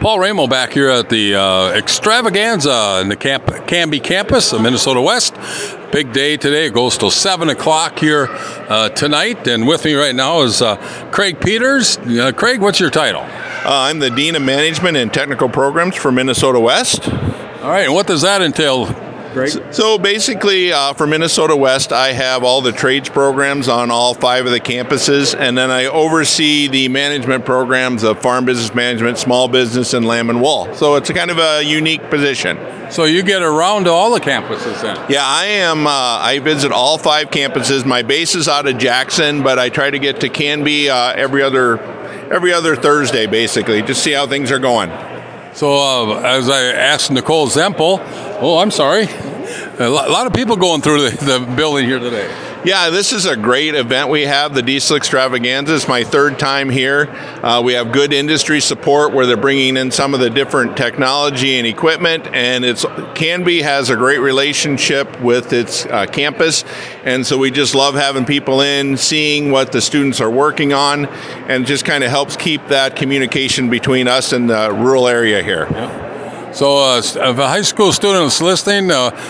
Paul Ramo back here at the Extravaganza in the Canby campus of Minnesota West. Big day today. It goes till 7 o'clock here tonight. And with me right now is Craig Peters. Craig, what's your title? I'm the Dean of Management and Technical Programs for Minnesota West. All right, and what does that entail, Craig? So basically, for Minnesota West, I have all the trades programs on all 5 of the campuses, and then I oversee the management programs of farm business management, small business, and lamb and wool. So it's a kind of a unique position. So you get around to all the campuses then? Yeah, I am. I visit all 5 campuses. My base is out of Jackson, but I try to get to Canby every other Thursday, basically, just see how things are going. So as I asked Nicole Zempel, a lot of people going through the building here today. Yeah, this is a great event we have, the Diesel Extravaganza. It's my 3rd time here. We have good industry support where they're bringing in some of the different technology and equipment, and Canby has a great relationship with its campus, and so we just love having people in, seeing what the students are working on, and just kind of helps keep that communication between us and the rural area here. Yep. So if a high school student is listening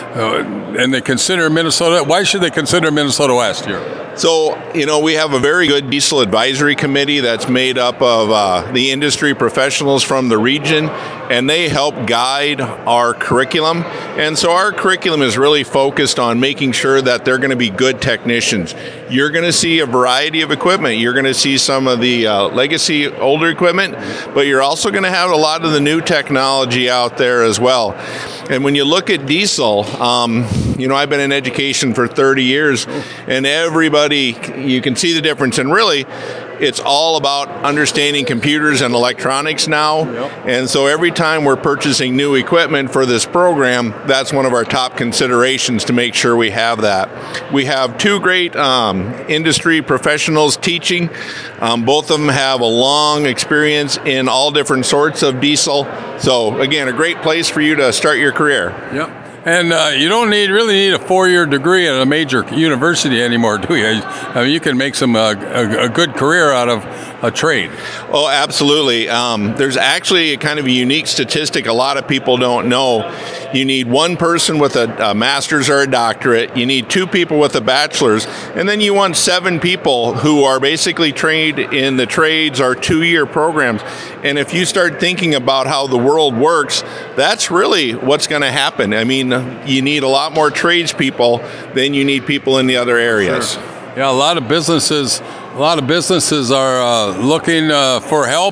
and they consider Minnesota, why should they consider Minnesota West here? So, we have a very good diesel advisory committee that's made up of the industry professionals from the region, and they help guide our curriculum. And so our curriculum is really focused on making sure that they're going to be good technicians. You're going to see a variety of equipment. You're going to see some of the legacy older equipment, but you're also going to have a lot of the new technology out there as well. And when you look at diesel, I've been in education for 30 years, and everybody, you can see the difference. And really, it's all about understanding computers and electronics now. Yep. And so every time we're purchasing new equipment for this program, that's one of our top considerations to make sure we have that. We have 2 great industry professionals teaching. Both of them have a long experience in all different sorts of diesel. So again, a great place for you to start your career. Yep. And you don't really need a 4-year degree at a major university anymore, do you? I mean, you can make a good career out of a trade. Oh, absolutely. There's actually a kind of a unique statistic a lot of people don't know. You need 1 person with a master's or a doctorate. You need 2 people with a bachelor's. And then you want 7 people who are basically trained in the trades or 2-year programs. And if you start thinking about how the world works, that's really what's going to happen. I mean, you need a lot more tradespeople than you need people in the other areas. Sure. Yeah, a lot of businesses are looking for help.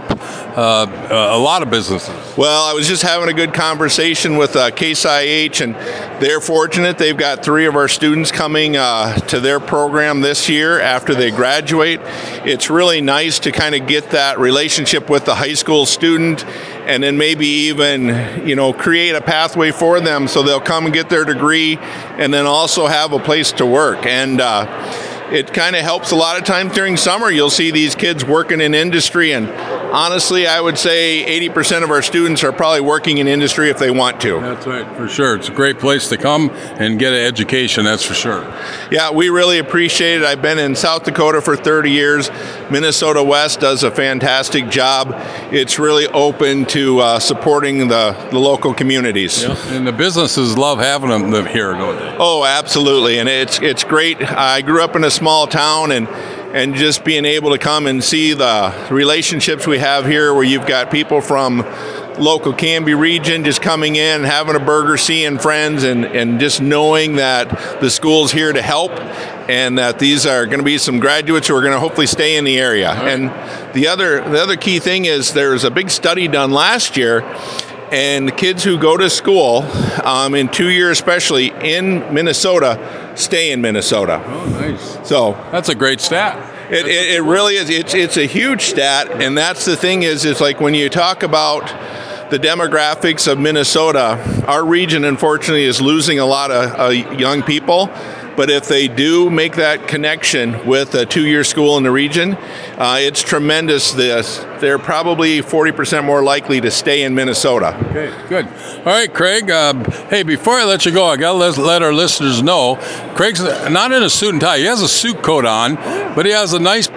A lot of businesses. Well, I was just having a good conversation with Case IH, and they're fortunate. They've got 3 of our students coming to their program this year after they graduate. It's really nice to kind of get that relationship with the high school student, and then maybe even, create a pathway for them so they'll come and get their degree and then also have a place to work. And it kind of helps a lot of times during summer. You'll see these kids working in industry, and honestly, I would say 80% of our students are probably working in industry if they want to. That's right, for sure. It's a great place to come and get an education, that's for sure. Yeah, we really appreciate it. I've been in South Dakota for 30 years. Minnesota West does a fantastic job. It's really open to supporting the local communities. Yeah. And the businesses love having them here, don't they? Oh, absolutely, and it's great. I grew up in a small town, and just being able to come and see the relationships we have here, where you've got people from local Canby region just coming in, having a burger, seeing friends, and just knowing that the school's here to help, and that these are going to be some graduates who are going to hopefully stay in the area. Right. And the other key thing is there's a big study done last year, and the kids who go to school in 2 years, especially in Minnesota, stay in Minnesota. Oh, nice. So that's a great stat. It really is. It's a huge stat, and that's the thing is, it's like when you talk about the demographics of Minnesota, our region, unfortunately, is losing a lot of young people. But if they do make that connection with a 2-year school in the region, it's tremendous. They're probably 40% more likely to stay in Minnesota. Okay, good. All right, Craig. Hey, before I let you go, I got to let our listeners know, Craig's not in a suit and tie. He has a suit coat on, but he has a nice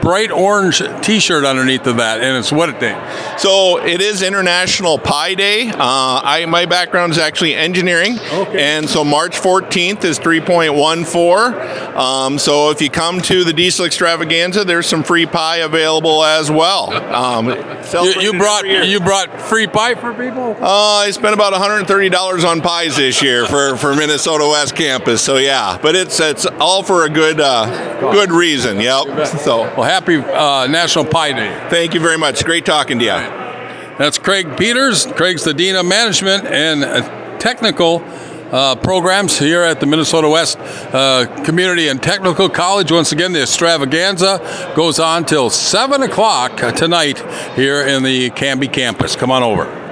bright orange T-shirt underneath of that, and it's what day? So it is International Pie Day. My background is actually engineering, and so March 14th is 3.14. So if you come to the Diesel Extravaganza, there's some free pie available as well. You brought free pie for people? I spent about $130 on pies this year for Minnesota West campus. So yeah, but it's all for a good reason. Yep. So well, happy National Pie Day. Thank you very much. Great talking to you. That's Craig Peters. Craig's the Dean of Management and Technical programs here at the Minnesota West Community and Technical College. Once again, the extravaganza goes on till 7 o'clock tonight here in the Canby campus. Come on over.